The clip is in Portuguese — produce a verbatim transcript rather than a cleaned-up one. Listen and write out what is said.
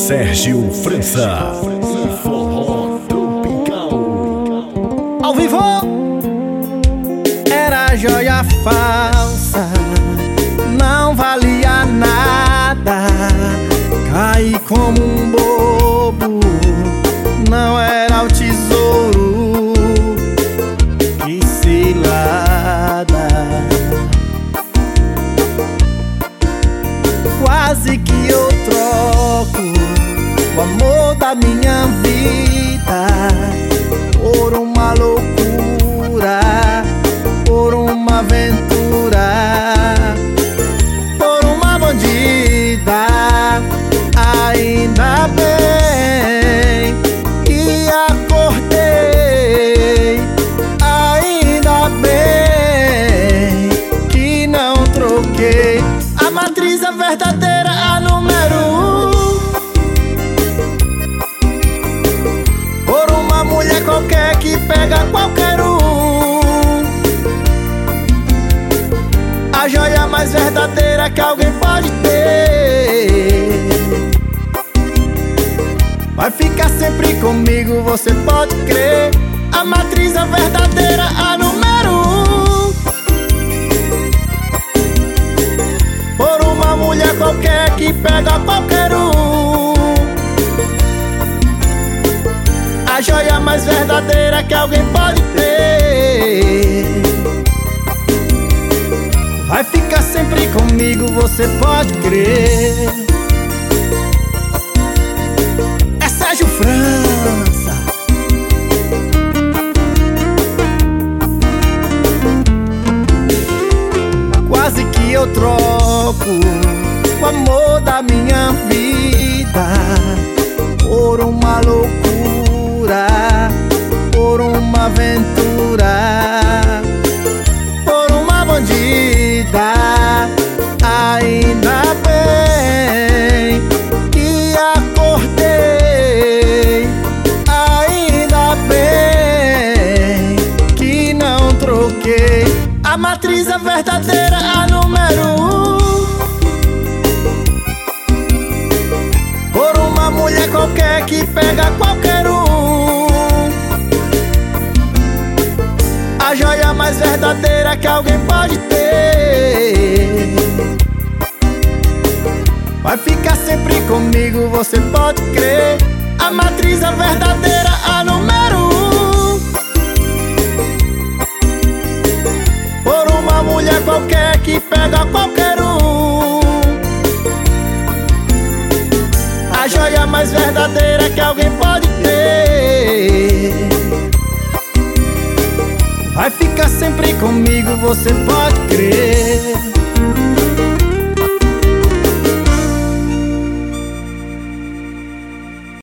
Sérgio França e Forró Tropical. Ao vivo! Era joia falsa, não valia nada. Caí como um bobo, não era o tesouro. Que cilada! Quase que eu troco o amor da minha vida por uma loucura, por uma aventura, por uma bandida. Ainda bem que acordei, ainda bem que não troquei a matriz, a verdadeira, a número um, por uma mulher qualquer que pega qualquer um. A joia mais verdadeira que alguém pode ter vai ficar sempre comigo, você pode crer. A matriz, a verdadeira, a número um, por uma mulher qualquer que pega qualquer um. A joia mais verdadeira que alguém pode ter vai ficar sempre comigo, você pode crer. É Sérgio França. Quase que eu troco o amor da minha vida por uma loucura, por uma aventura, por uma bandida. Ainda bem que acordei, ainda bem que não troquei a matriz, a verdadeira, a número um, por uma mulher qualquer que pega qualquer um. A joia mais verdadeira que alguém pode ter vai ficar sempre comigo, você pode crer. A matriz, a verdadeira, a número um, por uma mulher qualquer que pega qualquer um. A joia mais verdadeira que alguém pode ter vai ficar sempre comigo, você pode crer.